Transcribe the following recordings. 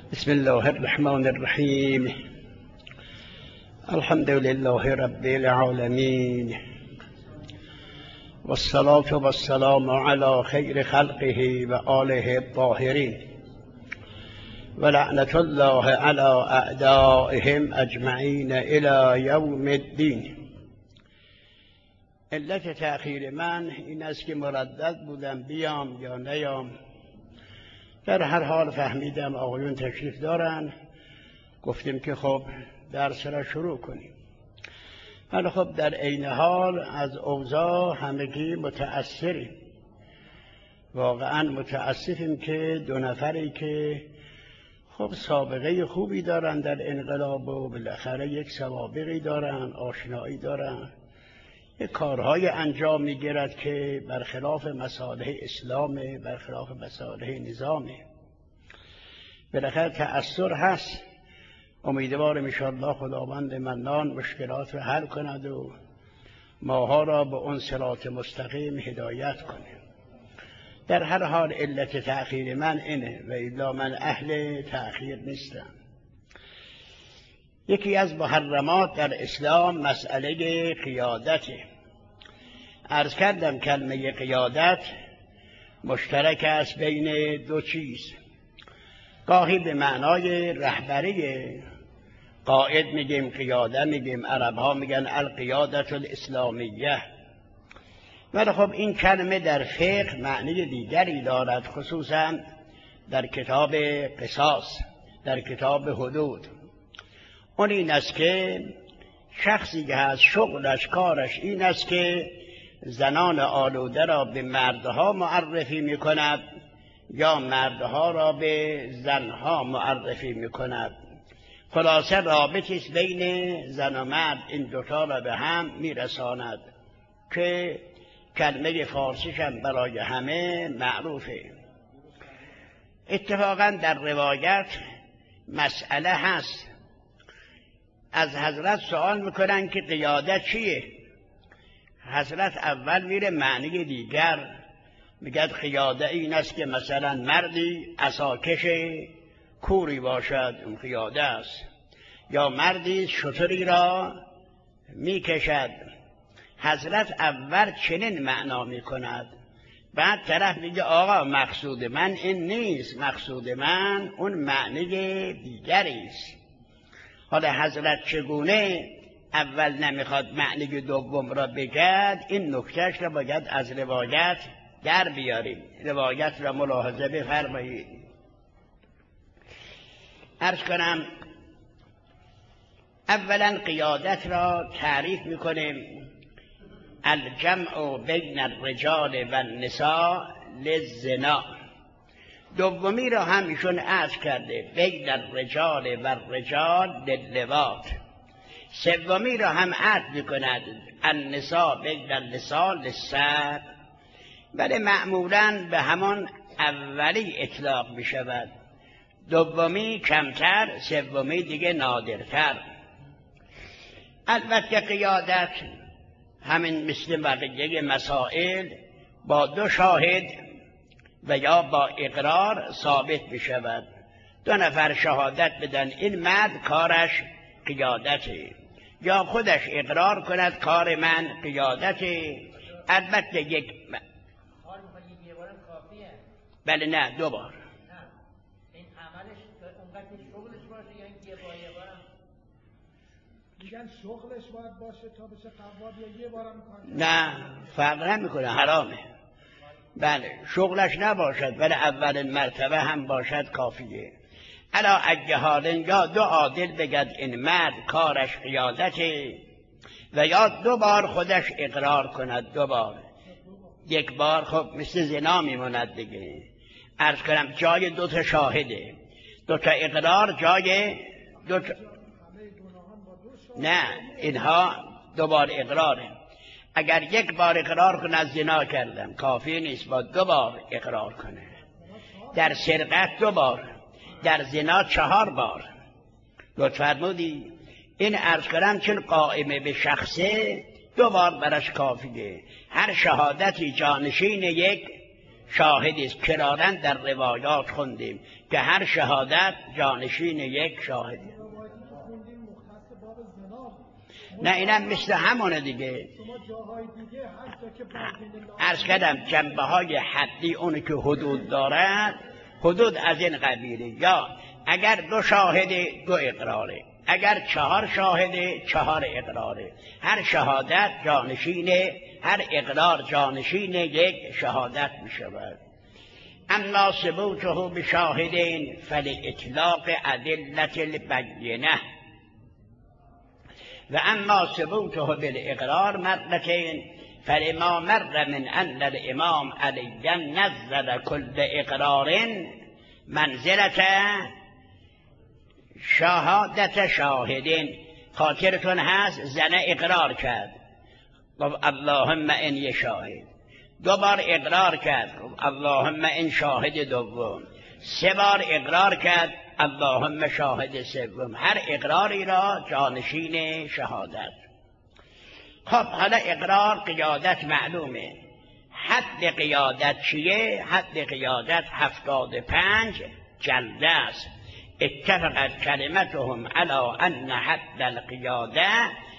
بسم الله الرحمن الرحیم. الحمد لله رب العالمین والصلاة والسلام علی خیر خلقه و آله الطاهرین و لعنة الله علی اعدائهم اجمعین الی یوم الدین. علت تأخیر من این است که مردد بودم بیام یا نیام. در هر حال فهمیدم آقایون تشریف دارن، گفتیم که خب درس را شروع کنیم. ولی خب در عین حال از اوضاع همگی متأثریم. واقعا متأسفیم که دو نفری که خب سابقه خوبی دارن در انقلاب و بالاخره یک سوابقی دارن، آشنایی دارن، یک کارهای انجام میگیرد که برخلاف مصالح اسلامه، برخلاف مصالح نظامه. بالاخره تأثر هست. امیدوارم انشاءالله خداوند منان مشکلات رو حل کند و ماها را به اون صراط مستقیم هدایت کنه. در هر حال علت تأخیر من اینه و الا من اهل تأخیر نیستم. یکی از محرمات در اسلام مسئله قیادته. عرض کردم کلمه قیادت مشترک است بین دو چیز. گاهی به معنای رهبری، قائد میگیم، قیاده میگیم، عرب ها میگن القیادة الاسلامیه. ولی خب این کلمه در فقه معنی دیگری دارد، خصوصا در کتاب قصاص، در کتاب حدود. اون این است که شخصی که از شغلش، کارش این است که زنان آلوده را به مردها معرفی می کند یا مردها را به زنها معرفی می کند. خلاصه رابطی است بین زن و مرد، این دوتا را به هم می رساند که کلمه فارسیش هم برای همه معروفه. اتفاقا در روایت مسئله هست. از حضرت سوال میکنن که قیادت چیه؟ حضرت اول میره معنی دیگر، میگه قیاده این است که مثلا مردی عصاکش کوری باشد، اون قیاده است. یا مردی شتری را میکشد. حضرت اول چنین معنا میکند. بعد طرف میگه آقا مقصود من این نیست، مقصود من اون معنی دیگری است. حالا حضرت چگونه اول نمیخواد معنی دوم را بگد، این نکتهش را باید از روایت در بیاریم. روایت را ملاحظه بفرمایید. عرض کنم اولا قیادت را تعریف میکنیم الجمع بین الرجال و النساء للزنا. دومی را هم ایشون عرض کرده بین الرجال و الرجال لللواط. سومی را هم عرض میکند النساء بین النساء للسرق. ولی معمولا به همان اولی اطلاق میشود، دومی کمتر، سومی دیگه نادرتر. البته قیادت همین مثل بقیه مسائل با دو شاهد و یا با اقرار ثابت بشود. دو نفر شهادت بدن این مرد کارش قیادته، یا خودش اقرار کند کار من قیادته. البته یک بله نه دو بار. این عملش اونقدر شغلش باشه یا یه بار میگن شغلش باید باشه تا بشه قواد یا یه بارم میکنه؟ نه فرق نمیکنه، حرامه. بله شغلش نباشد ولی اول مرتبه هم باشد کافیه. الا اگه حالن یا دو عادل بگد این مرد کارش قیادته و یا دو بار خودش اقرار کند. دو بار، یک بار خب مثل زنا میموند دیگه. عرض کنم جای دو تا شاهده، دو تا اقرار جای دو تا. نه اینها دو بار اقراره. اگر یک بار اقرار کنه زنا کردم کافی نیست، با دو بار اقرار کنه. در سرقت دو بار، در زنا 4 بار. لطف فرمودی. این عرض کنم چون قائمه به شخصه 2 بار برش کافیه. هر شهادتی جانشین یک شاهدی است. کرارن در روایات خوندیم که هر شهادت جانشین یک شاهده. نه اینم مثل همونه دیگه. عرض کردم جنبه های حدی اونی که حدود دارد، حدود از این قبیله، یا اگر 2 شاهد 2 اقراره، اگر 4 شاهد 4 اقراره، هر شهادت جانشین، هر اقرار جانشین یک شهادت می شود. اما ثبوته بشاهدین فلاطلاق ادلة البینه و اما ثبوته بالاقرار مرتين فلما مر من ان الامام علی نزل كل اقرار منزلة شهادت شاهدین. خاطرتون هست زنه اقرار کرد گفت اللهم ان یه شاهد، 2 بار اقرار کرد گفت اللهم ان شاهد دوم، 3 بار اقرار کرد اللهم شاهد سوم. هر اقراری را جانشین شهادت. خب حالا اقرار قیادت معلومه. حد قیادت چیه؟ حد قیادت 75 جلده است. اتفقت کلمتهم علی ان حد القیاده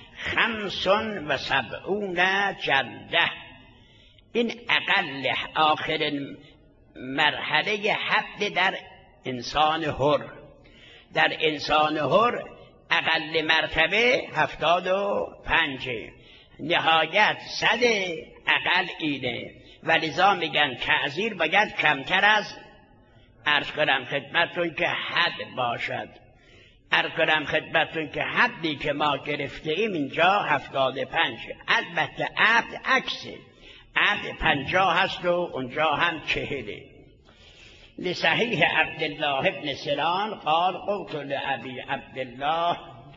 75 جلده. این اقل آخرین مرحله حد در انسان حر. در انسان حر اقل مرتبه 75، نهایت 100 اقل اینه. ولذا میگن تعزیر باید کمتر از، عرض کنم خدمتون که حد باشد. عرض کنم خدمتون که حدی که ما گرفته ایم اینجا 75. البته عبد عکسه، عبد 50 هست و اونجا هم 40. لصحیح عبدالله ابن سنان قال قلت لأبي عبدالله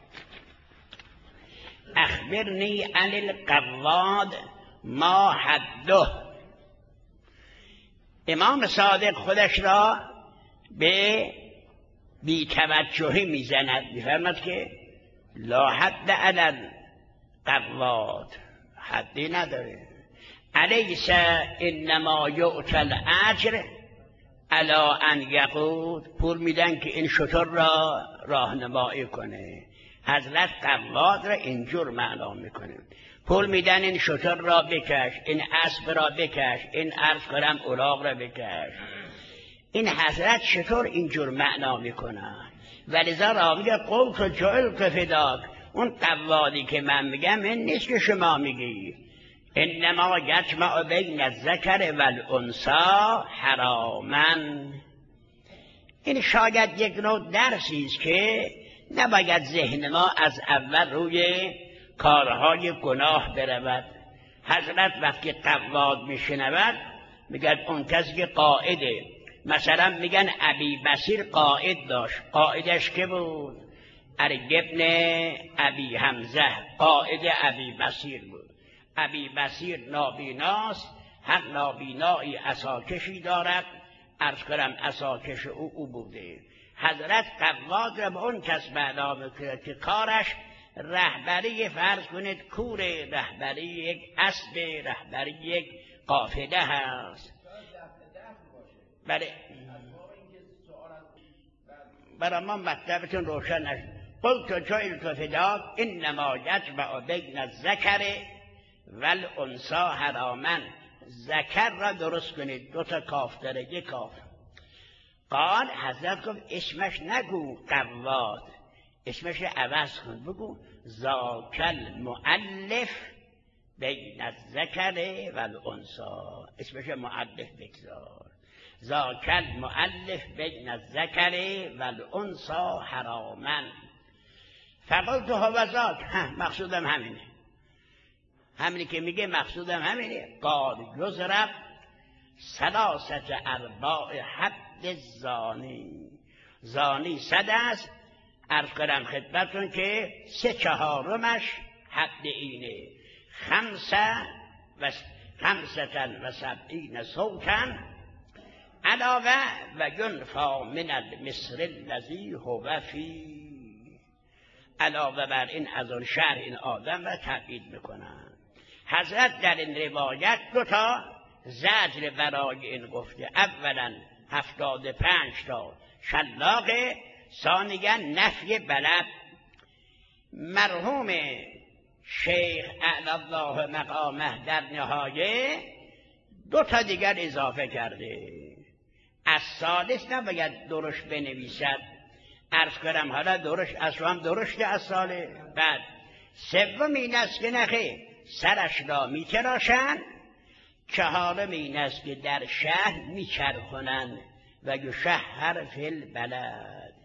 اخبرنی عن القواد ما حده. امام صادق خودش را به بی‌توجهی میزند، میفرماد که لا حد علی القواد، حدی نداره. الیس انما یؤتی الاجر علی ان یقود، پول میدن که این شتر را راهنمایی کنه. حضرت قواد را اینجور معنا میکنه، پول میدن این شتر را بکش، این اسب را بکش، این عرض کنم اوراق را بکش. این حضرت چطور اینجور معنا میکنه؟ ولذا راوی قلت و جعلت فداک، اون قوادی که من میگم این نیست که شما میگی. انما یجمع بین الذکر والانثی حراما. این شاید یک نوع درسی است که نباید ذهن ما از اول روی کارهای گناه برود. حضرت وقتی قواد میشنود میگن اون کسی که قائده، مثلا میگن ابی بصیر قائد داشت، قائدش که بود؟ ارگ ابن ابی حمزه قائد ابی بصیر بود. ابی بصیر نابیناست، هر نابینایی عصاکشی دارد، عرض کنم عصاکش او بوده. حضرت قواد را به اون کس معنا میکنه که کارش رهبری، فرض کنید کور، رهبری یک اسب، رهبری یک قافله هست. بله برای ما مطلبتون روشن نشد. قلت جعلت فداک انما یجمع بین الذکر والانثی حراما. ذکر را درست کنید، 2 تا کاف داره، 1 کاف. قال حضرت گفت اسمش نگو قواد، اسمش عوض کن، بگو ذاکل مؤلف بین الذکر والانثی. اسمش مؤلف بگذار، ذاکل مؤلف بین الذکر والانثی حراما. فقلت هو ذاک، مقصودم همینه، همینی که میگه مقصودم همینه. قال یضرب 3/4 حد زانی. زانی 100 است، عرض کنم خدمتون که 3/4 حد اینه. 75 صوتا علاوه و ینفا من المصر الذی هو فی. علاوه بر این از اون شهر این آدم را تبعید میکنن. حضرت در این روایت 2 تا زجر برای این گفته. اولا 75 تا شلاقه، ثانیا نفی بلد. مرحوم شیخ اعلی الله مقامه در نهایه 2 تا دیگر اضافه کرده. از ثالث نباید درشت بنویسد، عرض کنم حالا درشت اصلا هم درشته از ساله. بعد سوم این است که نخیر سرش را میتراشند، چهارم این است که در شهر میچرخونند و یشهر فی البلد.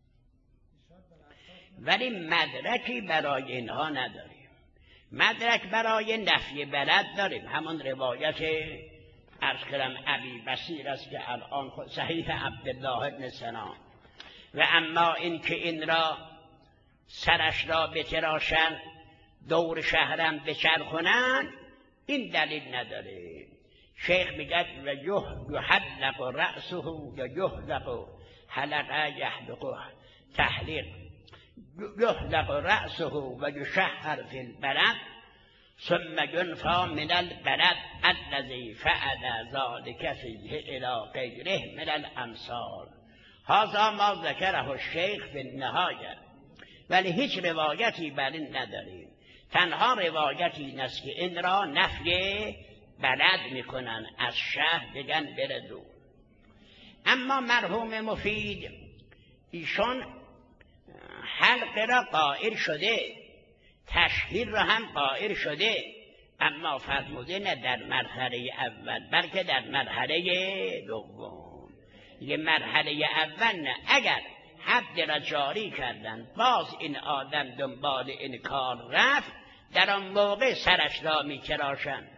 ولی مدرکی برای اینها نداریم. مدرک برای نفی بلد داریم، همون روایت عرض کنم ابی بصیر است که الان صحیح عبدالله بن سنان. و اما این که این را سرش را بتراشند، دور شهرم بچرخونند، این دلیل نداره. شیخ میگه و یحلق رأسه یا یحلق حلقه یحلق تحلیق، یحلق رأسه و یشهر فی البلد ثم ینفی من البلد الذی فعل ذلک فیه الی غیره من الامثال. هذا ما ذکره الشیخ فی النهایه. ولی هیچ روایتی بر این نداریم. تنها روایتی این است که این را نفی بلد میکنن، از شهر بگن بره دور. اما مرحوم مفید ایشون حلق را قائل شده، تشهیر را هم قائل شده، اما فرموده نه در مرحله اول بلکه در مرحله دوم. یه مرحله اول نه، اگر حد را جاری کردن باز این آدم دنبال این کار رفت، در آن موقع سرش را می‌تراشند.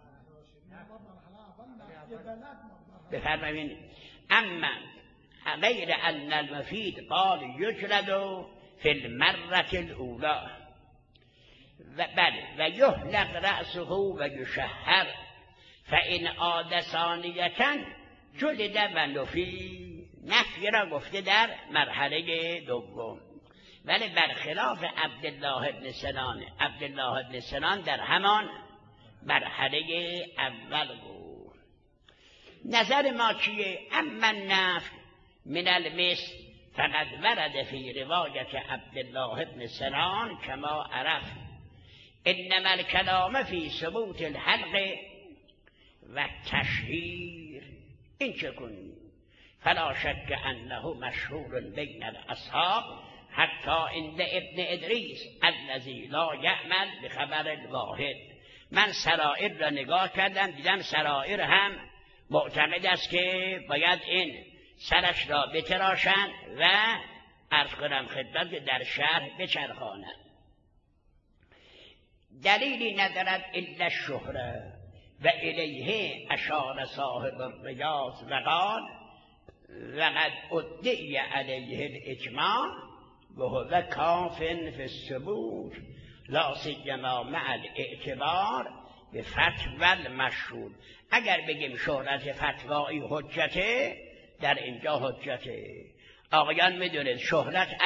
بفرمایید اما غیر ان المفید قال یجلد فی المرة الاولى و بله و یحلق رأسه و یشهر فإن عاد ثانیة جلد و نفی را گفته در مرحله دوم. ولی برخلاف عبدالله بن سنان، عبدالله بن سنان در همان مرحله اول بود. نظر ما چیه؟ اما النفی من المثل فقد ورد فی روایت عبدالله بن سنان کما عرف انما الکلام فی ثبوت الحلق و تشهیر. این چه کنی؟ فلا شک انه مشهور بین الاصحاب حتی عند ابن ادریس الذی لا یعمل بخبر الواحد. من سرائر را نگاه کردم، دیدم سرائر هم معتقد است که باید این سرش را بتراشند و عرض کنم خدمت در شهر بچرخانند. دلیلی ندارد الا الشهره و الیه اشار صاحب الریاض و قال وقد ادعی علیه الاجماع و هو کاف فی الثبوت لا سیما مع الاعتبار به فتوی المشهور. اگر بگیم شهرت فتوایی حجته، در اینجا حجته. آقایان میدونید شهرت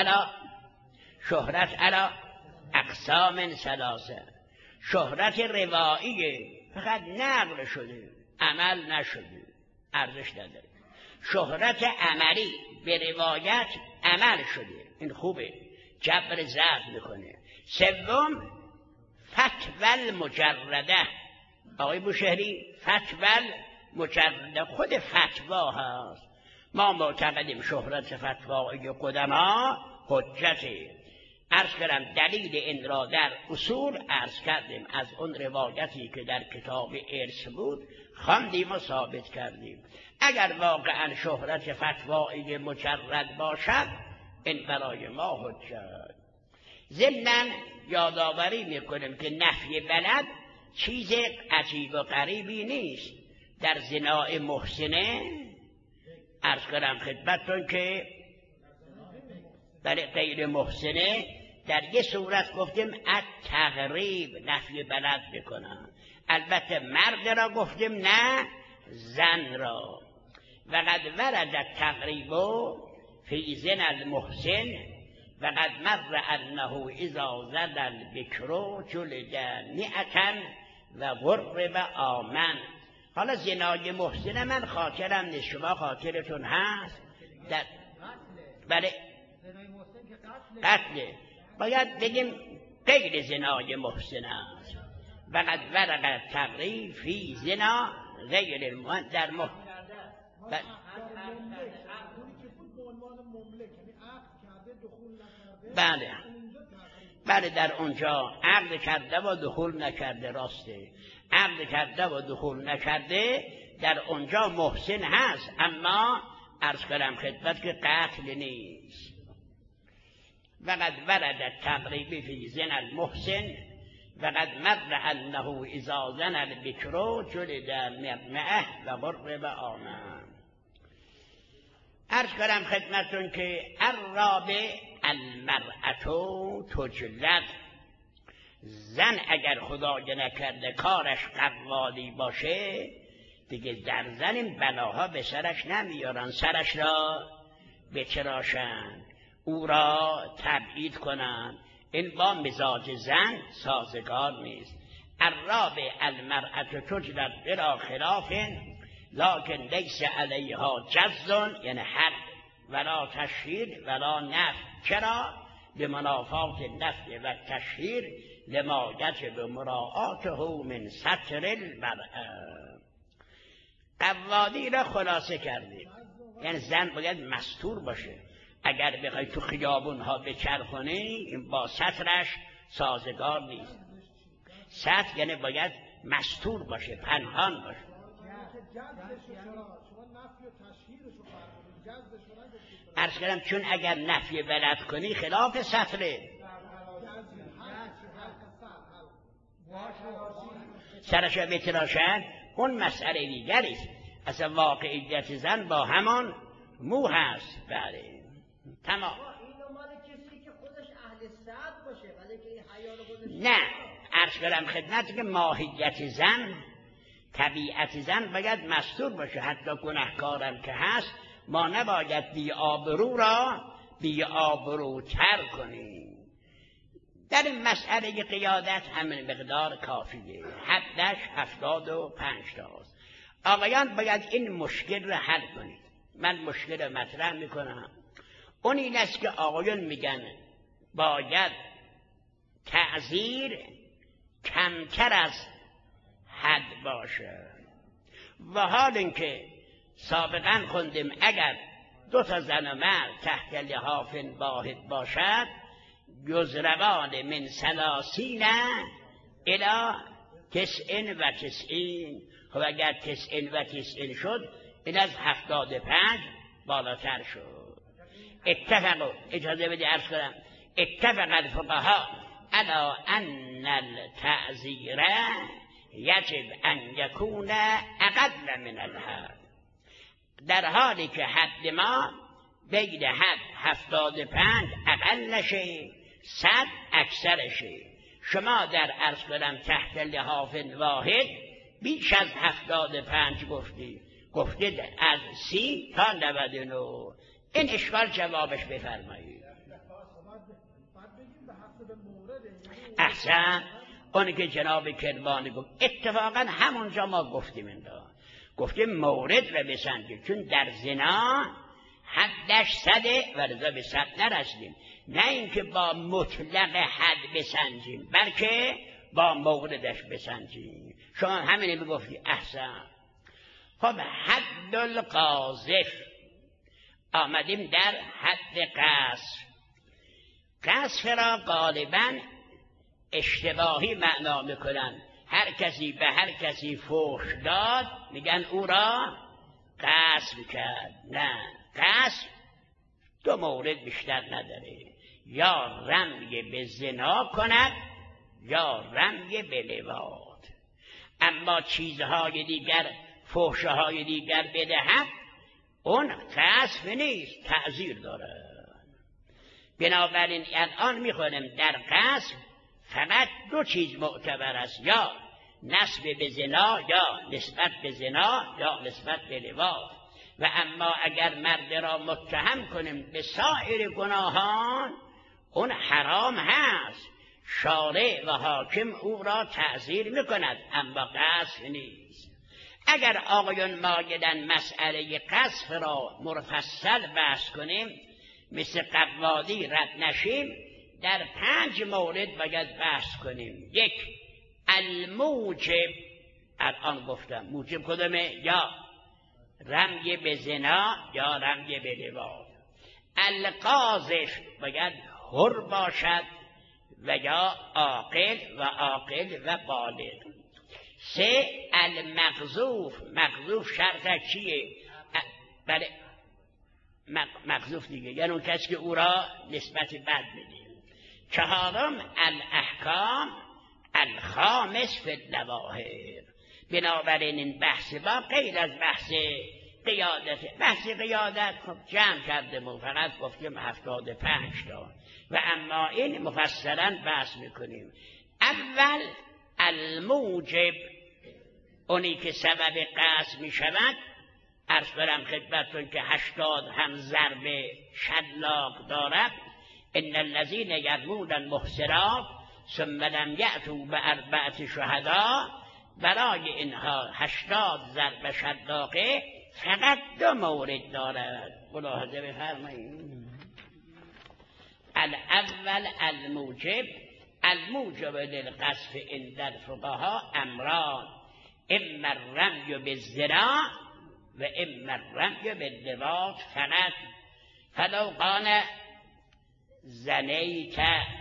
علا اقسام ثلاثه. شهرت رواییه، فقط نقل شده، عمل نشده، ارزش نداره. شهرت عملی، به روایت عمل شده، این خوبه، جبر ضعف میکنه. سوم فتوی المجرده. آقای بوشهری فتوی المجرده خود فتوا هست. ما معتقدیم شهرت فتوای قدما حجته. عرض کردم دلیل این را در اصول عرض کردیم، از اون روایتی که در کتاب ارث بود خواندیم و ثابت کردیم. اگر واقعا شهرت فتوایی مجرد باشد این برای ما حجت. ضمناً یادآوری میکنیم که نفی بلد چیز عجیب و غریبی نیست. در زنا محسنه عرض کنم خدمتتون که برای غیر محسنه در یه صورت گفتیم التغریب نفی بلد بکنن. البته مرد را گفتیم نه زن را. وقد ورد التغریب فی زن المحسن وقد مر انه اذا زد البکر جلد 100 و غرب آمن. حالا زنای محسن من خاطرم نیست، شما خاطرتون هست؟ بله زنای محسن که قتله، باید بگیم غیر زنای محسن است. وقد ورق تقریب فی زنا غیر در بله در اونجا عقد کرده و دخول نکرده، راسته، عقد کرده و دخول نکرده در اونجا محسن هست، اما عرض کنم خدمت که قتل نیست. وقد ورد التقریب فی زنا المحسن وقد مر انه اذا زنى البکر جلد 100 و ضرب آمن. عرض کنم خدمتون که الرابع المرأة تجلد، زن اگر خدای نکرده کارش قوالی باشه دیگه در زن این بلاها به سرش نمیارن، سرش را بتراشن، او را تبعید کنن، این با مزاج زن سازگار نیست. الرابع المرأة تجلد بلا خلاف لكن لیس علیها جز یعنی حد ولا تشهیر ولا نفی. چرا؟ به منافات نفی و تشهیر لما یجب مراعاته من ستر المرأة. قوالی را خلاصه کردیم، یعنی زن باید مستور باشه، اگر بخوای تو خیابون ها بچرخونی این با سترش سازگار نیست. ستر یعنی باید مستور باشه، پنهان باشه. عرض کردم چون اگر نفی بلد کنی خلاف ستره، سرش را بتراشن اون مسئله دیگریست. اصلا واقعیت زن با همان مو هست. بله تمام. نه عرض کردم خدمت که ماهیت زن، طبیعت زن باید مستور باشه، حتی گناهکارم که هست ما نباید بی آبرو را بی آبروتر کنیم. در این مسئله قیادت همین مقدار کافیه، حدش 75 تاست. آقایان باید این مشکل را حل کنید. من مشکل را مطرح میکنم، اون این است که آقایان میگن باید تعزیر کمتر از حد باشه، و حال اینکه سابقا خوندیم اگر 2 زن و مرد تحت لحاف واحد باشد یضربان من 30 الی 99. خب اگر 99 شد این از 75 بالاتر شد. اتفقوا، اجازه بده عرض کنم، اتفق الفقهاء علی ان التعزیر یجب ان یکون اقل من الحد. در حالی که حد ما بین حد 75 اقلشه، 100 اکثرشه. شما در عرض کنم تحت لحاف واحد بیش از 75 گفتید از 30 تا 99. این اشکال جوابش بفرمایید. احسن. اونی که جناب کرمانی گفت اتفاقا همونجا ما گفتیم این را، گفتیم مورد را بسنجید، چون در زنا حدش 100 و رضا به 100 نرسیدیم، نه اینکه با مطلق حد بسنجیم بلکه با موردش بسنجیم. شما همینه بگفتی. احسن. خب حد القاذف، آمدیم در حد قذف. قذف را غالبا اشتباهی معنا میکنن، هر کسی به هر کسی فحش داد میگن او را قذف کرد. نه، قذف 2 مورد بیشتر نداره، یا رمی به زنا کند یا رمی به لواط. اما چیزهای دیگر، فحشهای دیگر بدهد اون قذف نیست، تعزیر داره. بنابراین الان میخونم در قذف فقط 2 چیز معتبر است، یا نسب به زنا یا نسبت به زنا یا نسبت به لواط. و اما اگر مرد را متهم کنیم به سایر گناهان اون حرام هست، شارع و حاکم او را تعزیر میکند، اما قذف نیست. اگر آقایان مایلن مسئله قذف را مفصل بحث کنیم، مثل قوالی رد نشیم، در 5 مورد باید بحث کنیم. 1 الموجب، الان گفتم موجب کدومه؟ یا رمی به زنا یا رمی به لواط. القاذف باید حر باشد و یا عاقل و بالغ. 3 المقذوف، مقذوف شرط چیه؟ بله مقذوف دیگه، یعنی اون کسی که او را نسبت بد میده. 4 الاحکام الخامس فی الظواهر. بنابراین این بحث با غیر از بحث قیادت، بحث قیادت خب جمع کرده ما فقط گفتیم 75 تا و اما این مفصلا بحث میکنیم. اول الموجب، اونی که سبب قذف میشود. عرض برم خدمتتون که 80 هم ضرب شلاق دارد. ان الذین یرمون المحصنات ثم لم یأتوا بأربعة شهداء، برای اینها 80 ضرب شلاقه فقط 2 مورد دارد. ملاحظه بفرمایید. الاول الموجب، الموجب للقذف عند الفقهاء امران، اما الرمی بالزنا و اما الرمی باللواط فقط. فلو قال زنیت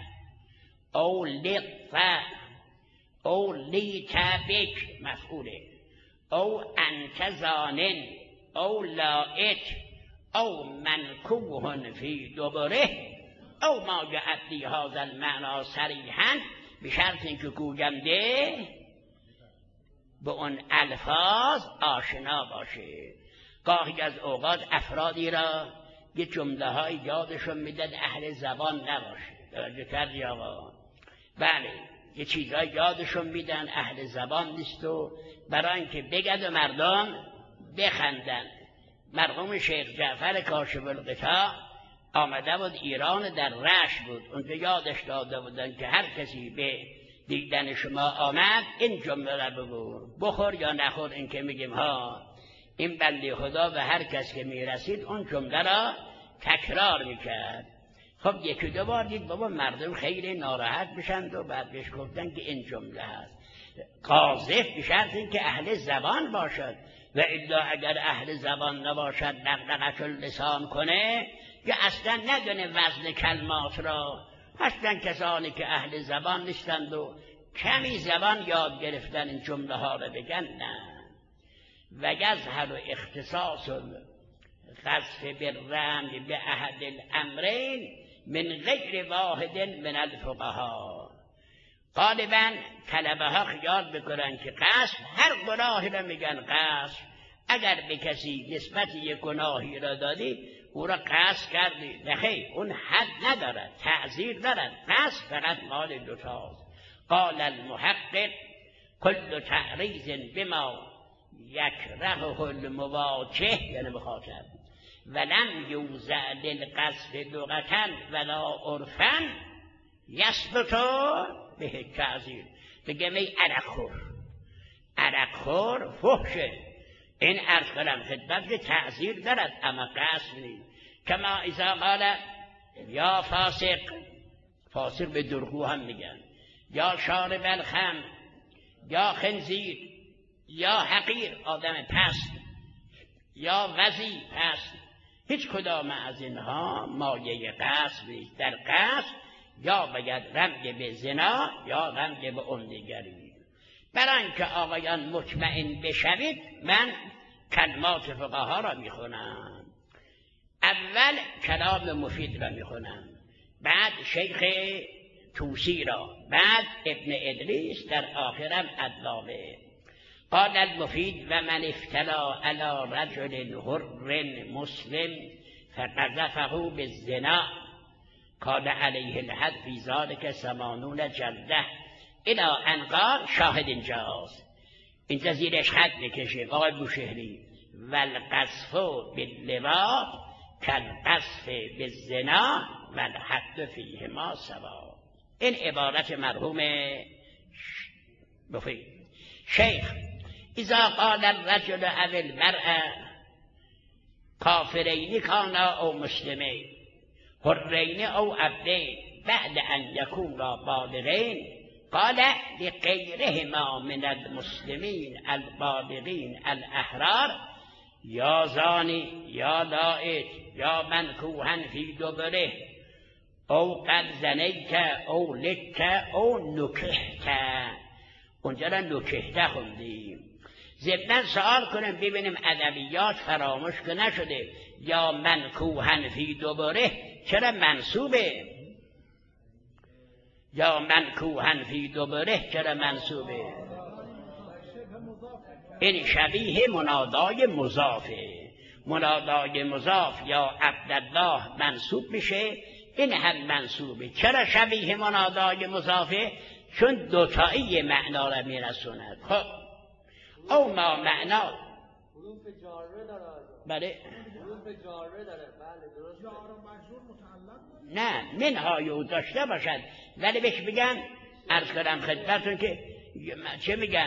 او لطف او لیت بک مفعوله، او انت زانن او لائت او منکوه فی دبره او ما جاءت فی هذا المعنی صریحا، به شرط اینکه گوینده به اون الفاظ آشنا باشه. گاهی از اوقات افرادی را یه جمله های یادشون میدن اهل زبان نباشه. توجه کردی آقا؟ بله یه چیزهای یادشون میدن اهل زبان نیست و برای اینکه بگد و مردم بخندن. مرحوم شیخ جعفر کاشف الغطا آمده بود ایران، در رشت بود، اونجا یادش داده بودن که هر کسی به دیدن شما آمد این جمله را بگو، بخور یا نخور. این که میگیم ها، این بنده خدا به هر کس که میرسید اون جمله را تکرار میکرد. خب 1-2 بار دید بابا مردم خیلی ناراحت بشند و بعد بهش گفتن که این جمله هست. قاذف به شرط این که اهل زبان باشد، و الا اگر اهل زبان نباشد دغدغه اللسان کنه که اصلا ندونه وزن کلمات را. اصلا کسانی که اهل زبان نیستند و کمی زبان یاد گرفتن این جمله ها رو بگن نه. و یظهر اختصاص قذف بالرمی به احد الامرین من غیر واحد من الفقهاء. غالبا طلبه ها خیال بکنن که قذف هر گناهی را میگن قذف. اگر به کسی نسبت یک گناهی را دادی او را قذف کردی، نخیر، اون حد ندارد، تعزیر دارد. قذف فقط مال 2 تاست. قال المحقق کل تعریض بما یکرهه المواجه، یعنی مخاطب، ولم یوزع للقذف لغة ولا عرفا یثبت به تعزیر. بگم ای عرقخور فحشه، این عرض کنم خدمت تعزیر دارد اما قصد نیست. کما اذا قال یا فاسق به درگو هم میگن، یا شارب الخمر، یا خنزیر، یا حقیر آدم پست، یا وضیع پست. هیچ کدام از اینها مایه قصد نیست. در قصد یا باید رمی به زنا یا رمی به عمدگری. برای اینکه آقایان مطمئن بشوید من کلمات فقها را میخونم. اول کلام مفید را میخونم، بعد شیخ توسی را، بعد ابن ادریس، در آخرم ادلامه. قال المفید و من افتلا علی رجل حر مسلم فقذفه بالزنا قال علیه الحد فی ذلک 80 جلده الی ان قال. شاهد اینجاست، اینجا زیرش خط میکشه آقای بوشهری. والقذف باللواط کالقذف بالزنا والحد فیهما سوا. این عبارت مرحوم مفید. شیخ اذا قال الرجل او المرأة کافرین کانا او مسلمین حرین او عبدین بعد ان یکونا بالغین قال لغیرهما من المسلمین البالغین الاحرار یا زانی یا لائق یا منکوحا فی دبره او قد زنیت او لک او نکحت. اونجا را نکحت خوندیم. ضمناً سوال کنیم ببینیم ادبیات فراموش که نشده. یا منکوحا فی دبره چرا منصوبه؟ یا منکوحا فی دبره چرا منصوبه؟ این شبیه منادای مضافه. منادای مضاف یا عبدالله منصوب میشه، این هم منصوبه. چرا شبیه منادای مضافه؟ چون دوتایی معنا را میرسوند. خب او ما معنا حروف جاره داره. بله حروف جاره داره. بله درست. جار و مجرور متعلق نه منهای داشته باشد، ولی بهش بگن عرض کردم خدمتتون که چه میگن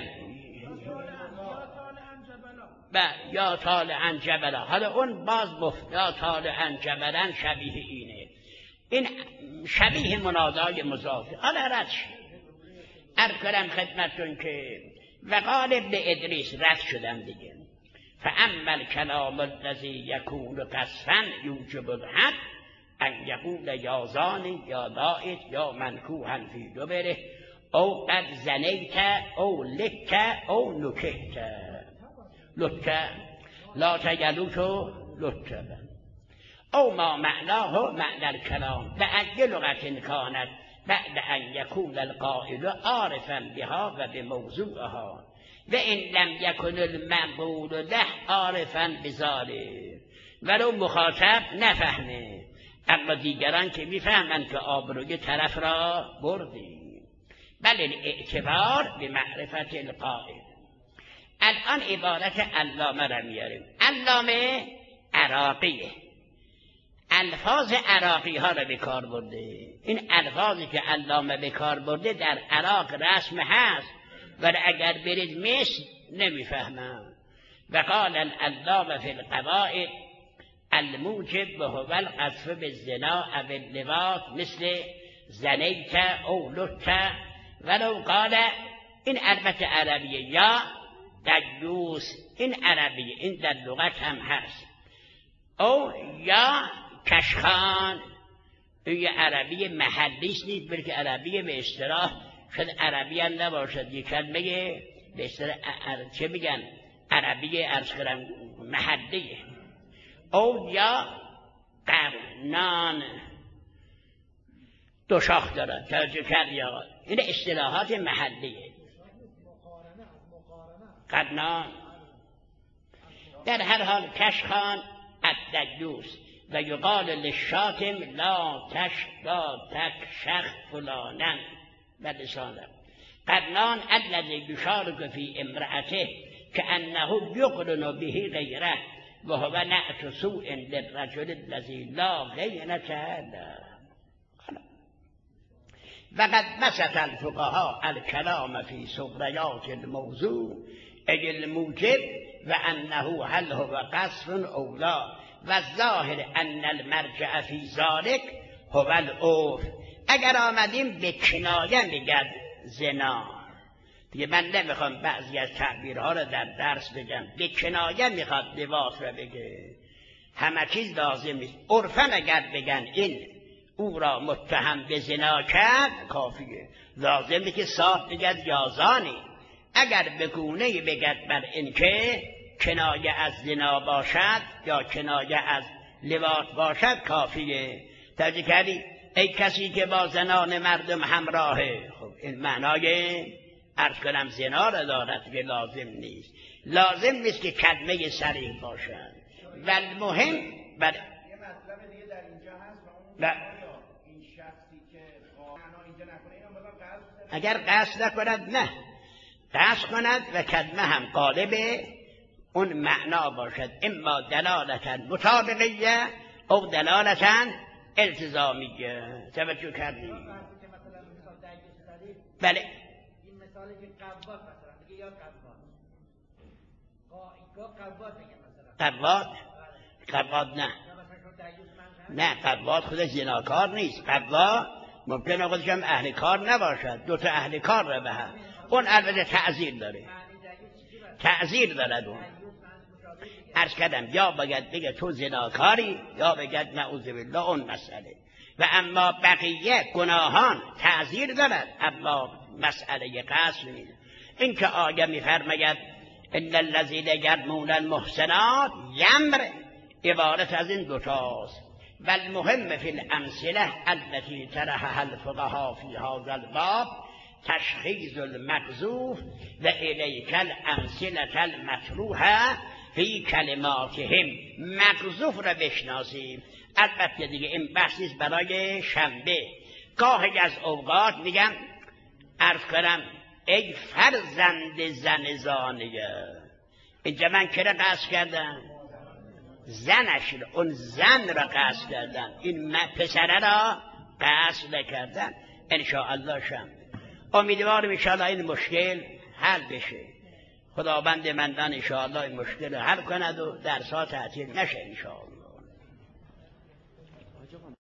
یا طالعا جبلا. حالا اون باز یا طالعا جبلا شبیه اینه، این شبیه منادای مضافه. حالا رد شد. عرض کردم خدمتتون که وقال ابن ادریس رد شدم دیگه. فاما الکلام الذی یکون قصفا یوجب الحد ان یقول یا زانی یا لائق یا منکوحا فی دبره او قد زنیت او لک او نکحت. لک لا تجلوتو لک او ما معناه معنی الکلام بأی لغة کانت بعد ان یکون القائل عارفا بها و بموضوعها و ان لم یکن المقول له عارفا بذلک. ولو مخاطب نفهمه، اما دیگران که میفهمند که آبروی طرف را بردی. بل الاعتبار به معرفت القائل. الان عبارت علامه را میاریم. علامه عراقیه، الفاظ عراقی ها را به کار برده. این الفاظی که علامه به کار برده در عراق رسم هست، ولی اگر برید مصر نمیفهمم. و قال العلامه فی القواعد الموجب هو القذف بالزنا او اللواط مثل زنیت او لت. ولو قال این البته عربیه یا دجوس، این عربیه، این در لغت هم هست. او یا کشخان، این عربی محلی نیست بلکه عربی به اصطلاح، شاید عربی هم نباشد، یک کلمه به اصطلاح چه میگن عربی عرض کردم محلیه. او یا قرنان، دو شاخ دارد توجه کردی آقا، این اصطلاحات محلیه. قرنان در هر حال کشخان الدجوس و یقال للشاتم لا تکشخ فلانن و لسانه. قرنان الذی یشارک فی امرأته کأنه یقرن به غیره و هو نعت سوء للرجل الذی لا غیرة له. وقد بسط الفقهاء الكلام في صغريات الموضوع اي الموجب وانه هل هو قصر او لا، والظاهر ان المرجع في ذلك هو العرف. اگر آمدیم به کنایه میگد زنا دیگه، من نمیخوام بعضی از تعبیرها رو در درس بگم، به کنایه میخواد لواط رو بگه، همه چیز لازم نیست. عرفاً اگر بگن این او را متهم به زنا کرد کافیه، لازمه که صاحب بگد یازانی. اگر به گونه‌ای بگد بر این که کنایه از زنا باشد یا کنایه از لواط باشد کافیه. توجه کردی؟ ای کسی که با زنان مردم همراهه، خب این معنای عرض کنم زنا را دارد که لازم نیست. لازم نیست که کلمه صریح باشد. و المهم بر یه مطلب دیگه در اینجا هست و اون این شخصی که معنا اینجا نکنه اینو بازم قصد، اگر قصد نکند نه، قصد کند و کلمه هم قالب اون معنا باشد، اما دلالتا مطابقیه او دلالتا التزامیه. توجه کردیم؟ بله این مثالی که قباس مثلا میگه یا قباس قواد نه. نه قواد خودش زناکار نیست. قواد ممکنه خودش هم اهل کار نباشد، دو تا اهل کار رو به هم. اون البته تعزیر داره، تعزیر دارد اون. عرض کردم یا باید بگه تو زناکاری یا بگه نعوذ بالله اون مسئله. و اما بقیه گناهان تعزیر دارد، اما مسئله قصد نیست. این که آیه می‌فرماید ان الذین یرمون المحصنات یمر، عبارت از این دوتاست. و المهم فی الامثله التي طرحها الفقهاء فی هذا الباب تشخیص المقذوف و الیک الامثله المطروحه فی کلماتهم. مقذوف را بشناسیم. البته دیگه این بحثی برای شنبه. گاهی از اوقات میگم عرض کنم ای فرزند زن زانیه، اینجا من که را قصد کردم؟ زنش را، اون زن را قصد کردم، این پسره را قصد نکردم. انشاءالله شنبه امیدوارم انشاءالله این مشکل حل بشه. خداوند منان انشاءالله این مشکل حل کند و درسات تعطیل نشه انشاءالله.